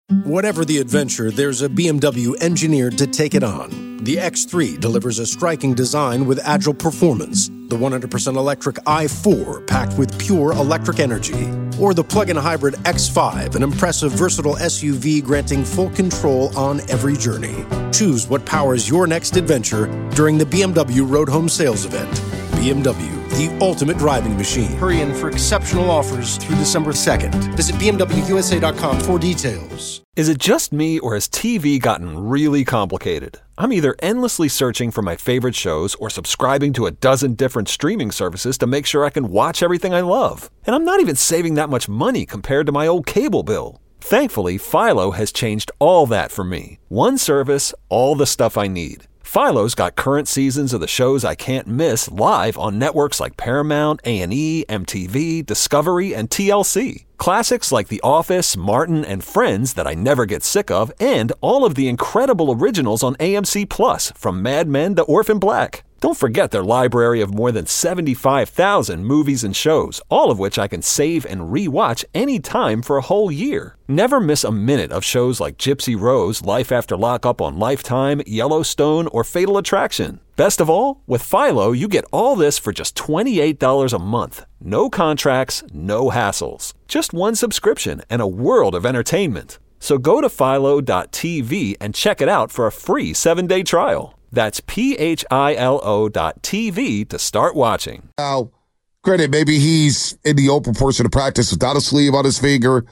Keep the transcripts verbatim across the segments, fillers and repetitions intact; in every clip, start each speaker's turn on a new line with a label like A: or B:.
A: Whatever the adventure, there's a B M W engineered to take it on. The X three delivers a striking design with agile performance. The one hundred percent electric i four, packed with pure electric energy. Or the plug-in hybrid X five, an impressive, versatile S U V granting full control on every journey. Choose what powers your next adventure during the B M W Road Home Sales Event. B M W, the ultimate driving machine. Hurry in for exceptional offers through December second. Visit B M W U S A dot com for details.
B: Is it just me, or has T V gotten really complicated? I'm either endlessly searching for my favorite shows or subscribing to a dozen different streaming services to make sure I can watch everything I love. And I'm not even saving that much money compared to my old cable bill. Thankfully, Philo has changed all that for me. One service, all the stuff I need. Philo's got current seasons of the shows I can't miss live on networks like Paramount, A and E, M T V, Discovery, and T L C. Classics like The Office, Martin, and Friends that I never get sick of, and all of the incredible originals on A M C Plus, from Mad Men to Orphan Black. Don't forget their library of more than seventy-five thousand movies and shows, all of which I can save and re-watch anytime for a whole year. Never miss a minute of shows like Gypsy Rose, Life After Lockup on Lifetime, Yellowstone, or Fatal Attraction. Best of all, with Philo, you get all this for just twenty-eight dollars a month. No contracts, no hassles. Just one subscription and a world of entertainment. So go to philo dot t v and check it out for a free seven-day trial. That's P H I L O dot T V to start watching.
C: Now, granted, maybe he's in the open portion of practice without a sleeve on his finger.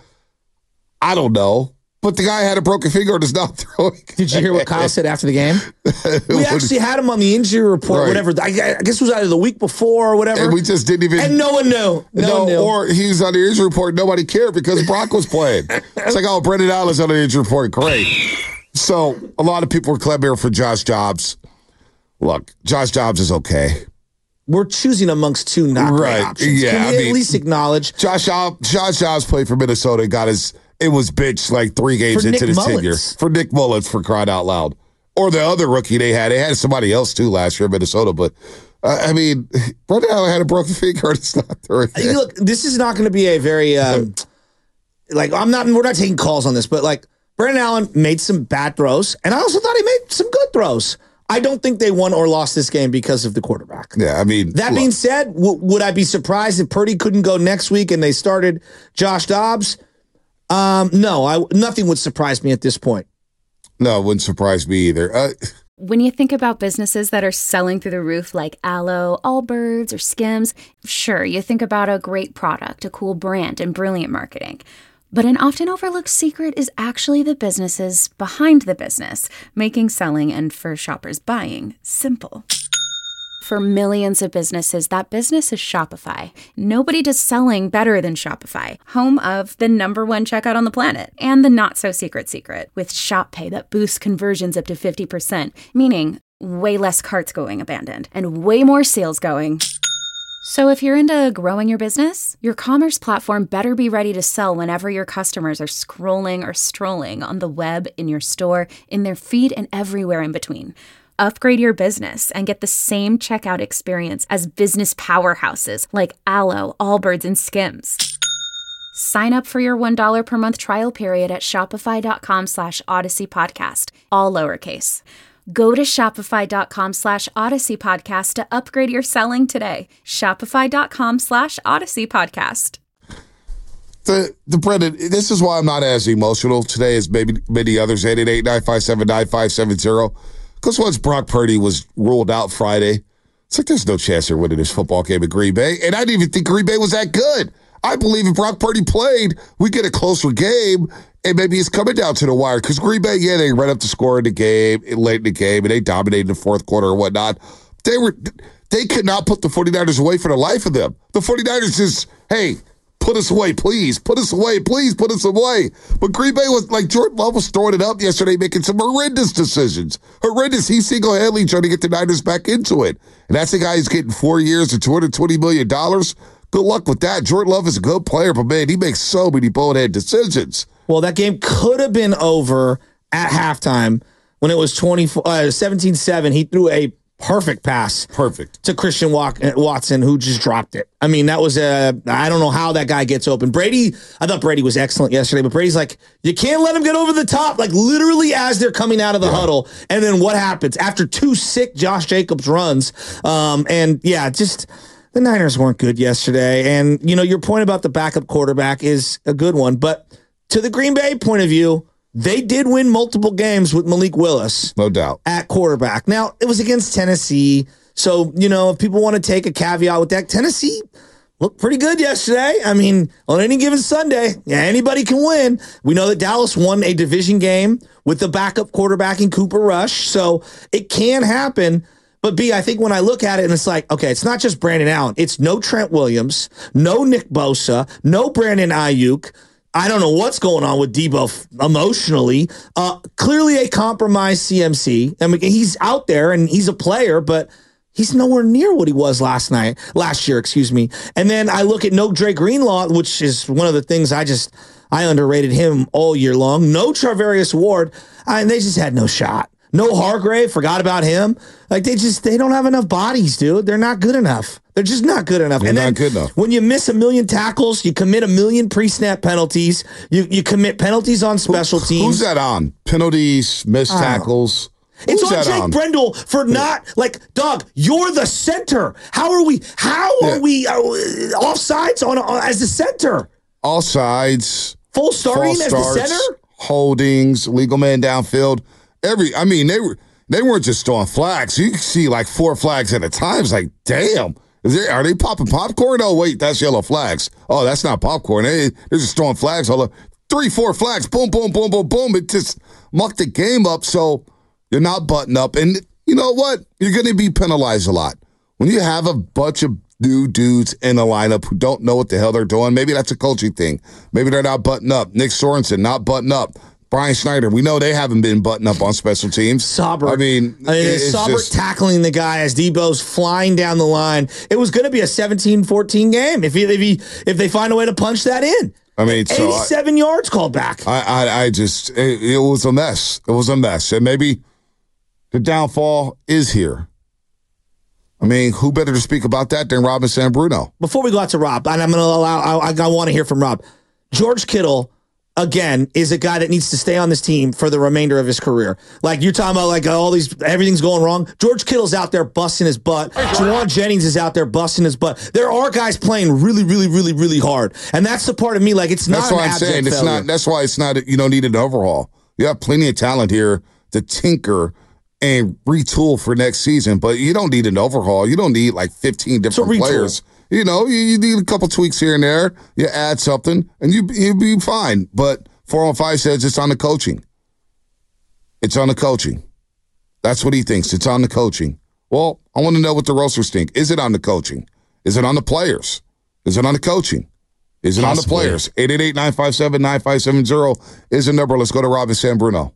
C: I don't know. But the guy had a broken finger and is not throwing.
D: Did you hear what Kyle said after the game? We actually had him on the injury report, right. whatever. I guess it was either the week before or whatever.
C: And we just didn't even.
D: And no one knew. No,
C: no
D: one knew.
C: Or he was on the injury report. Nobody cared because Brock was playing. It's like, oh, Brendan Allen's on the injury report. Great. So a lot of people were clamoring for Josh Dobbs. Look, Josh Dobbs is okay.
D: We're choosing amongst two not great
C: right.
D: options.
C: Yeah,
D: Can we
C: I
D: at
C: mean,
D: least acknowledge?
C: Josh, Josh Dobbs played for Minnesota and got his. It was bitched like three games
D: for
C: into
D: Nick
C: his
D: Mullins.
C: tenure. For Nick Mullins, for crying out loud. Or the other rookie they had. They had somebody else, too, last year in Minnesota. But, uh, I mean, Brendan Allen had a broken finger and it's not throwing.
D: Look, this is not going to be a very, um, like, I'm not, we're not taking calls on this, but, like, Brendan Allen made some bad throws, and I also thought he made some good throws. I don't think they won or lost this game because of the quarterback.
C: Yeah, I mean.
D: That
C: look.
D: being said, w- would I be surprised if Purdy couldn't go next week and they started Josh Dobbs? Um, no, I, nothing would surprise me at this point.
C: No, it wouldn't surprise me either. Uh,
E: When you think about businesses that are selling through the roof like Aloe, Allbirds, or Skims, sure, you think about a great product, a cool brand, and brilliant marketing. But an often overlooked secret is actually the businesses behind the business, making selling and, for shoppers, buying simple. For millions of businesses, that business is Shopify. Nobody does selling better than Shopify, home of the number one checkout on the planet and the not-so-secret secret with Shop Pay that boosts conversions up to fifty percent, meaning way less carts going abandoned and way more sales going. So if you're into growing your business, your commerce platform better be ready to sell whenever your customers are scrolling or strolling on the web, in your store, in their feed, and everywhere in between. Upgrade your business and get the same checkout experience as business powerhouses like Aloe, Allbirds, and Skims. Sign up for your one dollar per month trial period at shopify.com slash Odyssey Podcast, all lowercase. Go to shopify.com slash Odyssey Podcast to upgrade your selling today. Shopify.com slash Odyssey Podcast.
C: The, the Brendan, this is why I'm not as emotional today as maybe many others. eight eight eight, nine five seven, nine five seven zero. Because once Brock Purdy was ruled out Friday, it's like there's no chance they're winning this football game at Green Bay. And I didn't even think Green Bay was that good. I believe if Brock Purdy played, we get a closer game, and maybe it's coming down to the wire. Because Green Bay, yeah, they ran up the score in the game, late in the game, and they dominated the fourth quarter or whatnot. They were they could not put the 49ers away for the life of them. The 49ers just, hey, put us away, please. Put us away, please. Put us away. But Green Bay was like, Jordan Love was throwing it up yesterday, making some horrendous decisions. Horrendous. He single-handedly trying to get the Niners back into it. And that's a guy who's getting four years and two hundred twenty million dollars. Good luck with that. Jordan Love is a good player, but man, he makes so many bonehead decisions.
D: Well, that game could have been over at halftime when it was twenty, uh, seventeen seven. He threw a perfect pass.
C: Perfect.
D: To Christian Watson, who just dropped it. I mean, that was a, I don't know how that guy gets open. Brady, I thought Brady was excellent yesterday, but Brady's like, you can't let him get over the top, like literally as they're coming out of the yeah. huddle. And then what happens? After two sick Josh Jacobs runs, um, and yeah, just the Niners weren't good yesterday. And, you know, your point about the backup quarterback is a good one. But to the Green Bay point of view, they did win multiple games with Malik Willis.
C: No doubt.
D: At quarterback. Now, it was against Tennessee. So, you know, if people want to take a caveat with that, Tennessee looked pretty good yesterday. I mean, on any given Sunday, yeah, anybody can win. We know that Dallas won a division game with the backup quarterback in Cooper Rush. So it can happen. But, B, I think when I look at it and it's like, okay, it's not just Brandon Allen. It's no Trent Williams, no Nick Bosa, no Brandon Ayuk. I don't know what's going on with Debo emotionally. Uh, clearly a compromised C M C. I mean, he's out there and he's a player, but he's nowhere near what he was last night, last year, excuse me. And then I look at no Dre Greenlaw, which is one of the things I just, I underrated him all year long. No Charvarius Ward, and they just had no shot. No Hargrave, forgot about him. Like they just, they don't have enough bodies, dude. They're not good enough. They're just not good enough.
C: They're
D: and then
C: not good enough.
D: When you miss a million tackles, you commit a million pre-snap penalties. You you commit penalties on special
C: Who,
D: teams.
C: Who's that on? Penalties, missed tackles.
D: It's
C: Who's
D: on Jake
C: on?
D: Brendel for not, like, dog, you're the center. How are we, how are
C: Yeah.
D: we uh, offsides on, on as the center?
C: All sides.
D: Full starting
C: false
D: as
C: starts,
D: the center?
C: Holdings, legal man downfield. Every, I mean, they were they weren't just throwing flags. You could see like four flags at a time. It's like, damn, is there, are they popping popcorn? Oh wait, that's yellow flags. Oh, that's not popcorn. They, they're just throwing flags. Hold up, three, four flags. Boom, boom, boom, boom, boom. It just mucked the game up. So you're not buttoned up, and you know what? You're going to be penalized a lot when you have a bunch of new dudes in the lineup who don't know what the hell they're doing. Maybe that's a coaching thing. Maybe they're not buttoned up. Nick Sorensen not buttoned up. Brian Schneider, we know they haven't been buttoned up on special teams.
D: Saubert.
C: I mean,
D: I mean
C: it's
D: Saubert
C: just,
D: tackling the guy as Debo's flying down the line. It was going to be a seventeen fourteen game if he, if he if they find a way to punch that in.
C: I mean, so
D: eighty-seven
C: I,
D: yards called back.
C: I, I, I just, it, it was a mess. It was a mess. And maybe the downfall is here. I mean, who better to speak about that than Rob and San Bruno?
D: Before we go out to Rob, and I'm going to allow, I, I want to hear from Rob. George Kittle, again, is a guy that needs to stay on this team for the remainder of his career. Like you're talking about, like all these, everything's going wrong. George Kittle's out there busting his butt. Juwan Jennings is out there busting his butt. There are guys playing really, really, really, really hard, and that's the part of me. Like it's not.
C: That's why
D: an
C: I'm saying
D: abject
C: it's
D: failure.
C: not. That's why it's not. You don't need an overhaul. You have plenty of talent here to tinker and retool for next season, but you don't need an overhaul. You don't need like fifteen different
D: retool.
C: players. You know, you, you need a couple tweaks here and there. You add something, and you you'll be fine. But four oh five says it's on the coaching. It's on the coaching. That's what he thinks. It's on the coaching. Well, I want to know what the roasters think. Is it on the coaching? Is it on the players? Is it on the coaching? Is it Possibly. on the players? eight eight eight, nine five seven, nine five seven zero is the number. Let's go to Rob and San Bruno.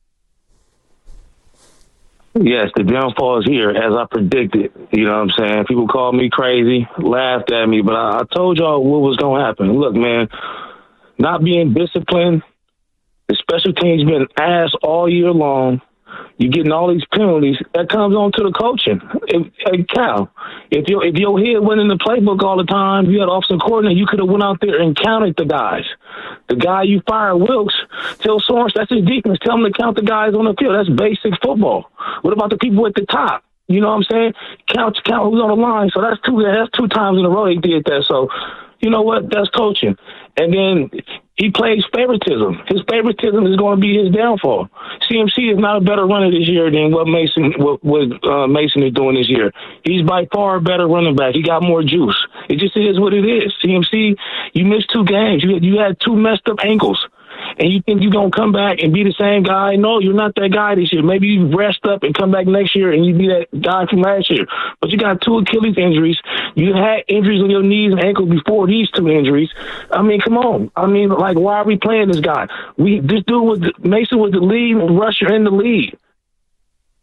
F: Yes, the downfall is here, as I predicted. You know what I'm saying? People called me crazy, laughed at me, but I, I told y'all what was going to happen. Look, man, not being disciplined, the special teams been ass all year long. You're getting all these penalties. That comes on to the coaching. If, hey, Cal, if your if your head went in the playbook all the time, you had offensive coordinator, you could have went out there and counted the guys. The guy you fired, Wilkes, tell Sorensen, that's his defense. Tell him to count the guys on the field. That's basic football. What about the people at the top? You know what I'm saying? Count count who's on the line. So that's two that's two times in a row they did that. So you know what? That's coaching. And then he plays favoritism. His favoritism is going to be his downfall. C M C is not a better runner this year than what Mason what, what uh, Mason is doing this year. He's by far a better running back. He got more juice. It just is what it is. C M C, you missed two games. You you had two messed up ankles. And you think you're going to come back and be the same guy? No, you're not that guy this year. Maybe you rest up and come back next year and you be that guy from last year. But you got two Achilles injuries. You had injuries on your knees and ankles before these two injuries. I mean, come on. I mean, like, why are we playing this guy? We This dude was, the, Mason was the lead rusher in the league.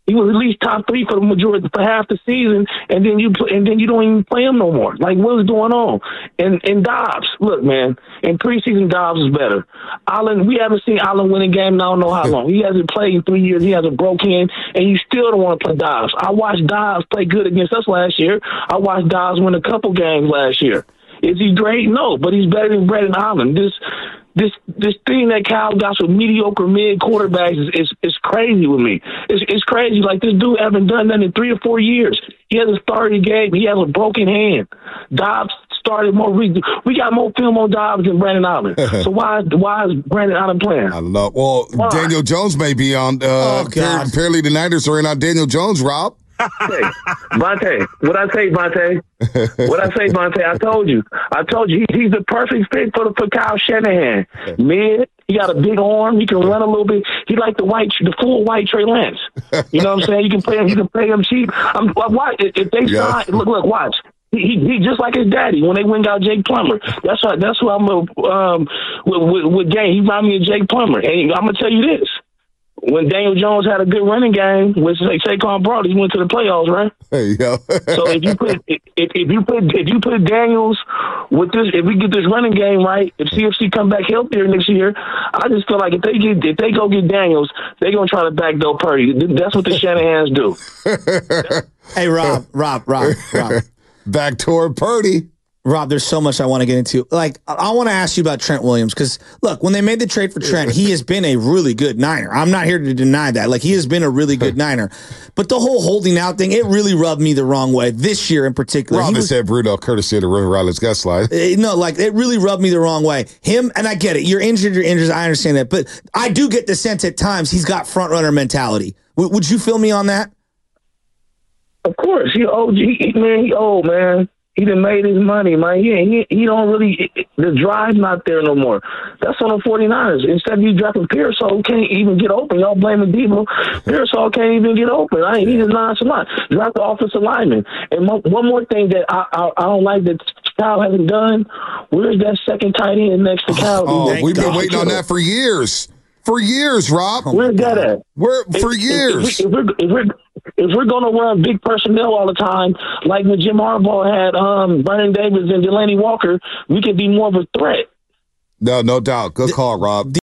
F: He was at least top three for the majority for half the season, and then you and then you don't even play him no more. Like, what is going on? And and Dobbs, look, man, in preseason Dobbs is better. Allen, we haven't seen Allen win a game in I don't know how long. He hasn't played in three years. He hasn't broke in, and you still don't want to play Dobbs. I watched Dobbs play good against us last year. I watched Dobbs win a couple games last year. Is he great? No, but he's better than Brandon Allen. This. This this thing that Kyle got with mediocre mid quarterbacks is, is is crazy with me. It's it's crazy. Like, this dude haven't done that in three or four years. He hasn't started a game. He has a broken hand. Dobbs started more. We, we got more film on Dobbs than Brandon Allen. So why why is Brandon Allen playing?
C: I don't know. Well,
F: why?
C: Daniel Jones may be on. Uh,
D: Oh, God.
C: apparently, the Niners are in on Daniel Jones. Rob.
F: Hey, Vontae, what I say, Vontae? What I say, Vontae? I told you. I told you he, he's the perfect fit for the for Kyle Shanahan. Mid, he got a big arm. He can run a little bit. He like the white, the full white Trey Lance. You know what I'm saying? You can play him. You can play him cheap. I'm why if, if they
C: Yeah.
F: sign. Look, look, watch. He, he he just like his daddy when they went and got Jake Plummer. That's why. That's why I'm a, um with with, with Gang. He remind me of Jake Plummer. And I'm gonna tell you this. When Daniel Jones had a good running game with like Saquon Barkley, he went to the playoffs, right?
C: Hey, yo.
F: So if you put if, if you put if you put Daniels with this, if we get this running game right, if C F C come back healthier next year, I just feel like if they get if they go get Daniels, they're gonna try to backdoor Purdy. That's what the Shanahans do.
D: Hey, Rob, Rob, Rob, Rob.
C: Backdoor Purdy.
D: Rob, there's so much I want to get into. Like, I, I want to ask you about Trent Williams because, look, when they made the trade for Trent, he has been a really good Niner. I'm not here to deny that. Like, he has been a really good Niner. But the whole holding out thing, it really rubbed me the wrong way this year in particular.
C: Rob
D: He
C: has
D: was-
C: said Bruno courtesy of the River Islands guest line.
D: Uh, No, like it really rubbed me the wrong way. Him, and I get it. You're injured, you're injured. I understand that. But I do get the sense at times he's got front runner mentality. W- would you feel me on that?
F: Of course, he old. He, man, he old man. He done made his money, man. He, he, he don't really, the drive's not there no more. That's on the 49ers. Instead of you dropping Pearsall, who can't even get open. Y'all blaming Debo. Pearsall can't even get open. I ain't, he just nonchalant. Drop the offensive lineman. And mo- one more thing that I, I, I don't like that Kyle hasn't done, where's that second tight end next to Kyle?
C: Oh,
D: Thank
C: we've been
D: God.
C: waiting on that for years. For years, Rob.
F: Where's that at?
C: We're for
F: If-
C: years.
F: If, if, we're, if, we're, if we're going to run big personnel all the time, like when Jim Harbaugh had um, Vernon Davis and Delaney Walker, we could be more of a threat.
C: No, no doubt. Good call, Rob.